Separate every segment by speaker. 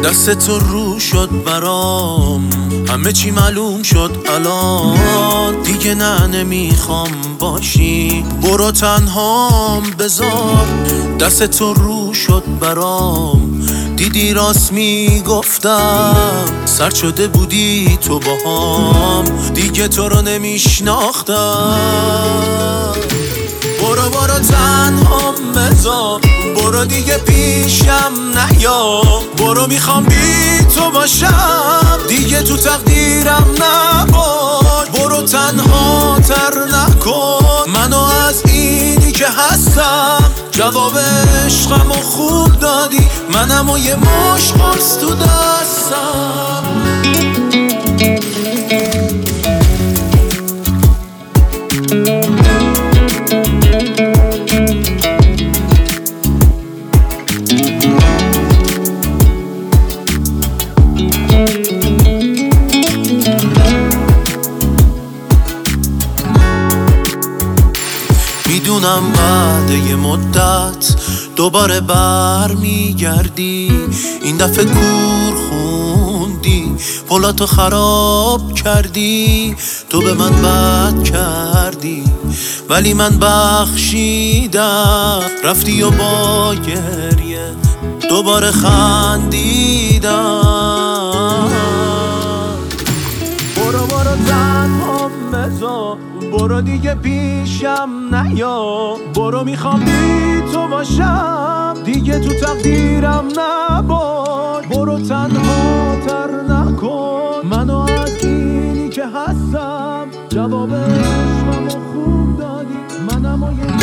Speaker 1: دست تو رو شد برام، همه چی معلوم شد الان. دیگه نه نمیخوام باشی، برو تنهام بذار. دست تو رو شد برام، دیدی راست میگفتم، سرد شده بودی تو باهام، دیگه تو رو نمیشناختم. برو تنهام بذار، برو دیگه پیشم نیا، برو میخوام بی تو باشم، دیگه تو تقدیرم نباش. برو تنها تر نکن منو از اینی که هستم، جواب عشقمو خوب دادی، منم و یه مش قرص تو دستم. میدونم بعد یه مدت دوباره بر میگردی، این دفعه کور خوندی، پلاتو خراب کردی، تو به من بد کردی ولی من بخشیدم، رفتی و با گریه دوباره خندیدم. برو تنهام بذار، برو دیگه پیشم نیا، برو میخوام بی تو باشم، دیگه تو تقدیرم نباش. برو تنها تر نکن منو از اینی که هستم، جواب عشقمو خوب دادی، منم و یه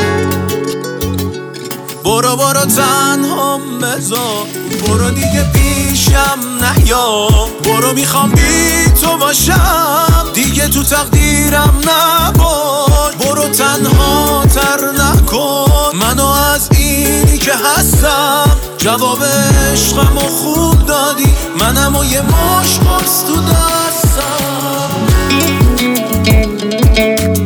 Speaker 1: برو تنهام بذار، برو دیگه پیشم نیا، برو میخوام بی تو باشم، دیگه تو تقدیرم نباش. برو تنها تر نکن منو از اینی که هستم، جواب عشقمو خوب دادی، منم و یه مش قرص تو دستم.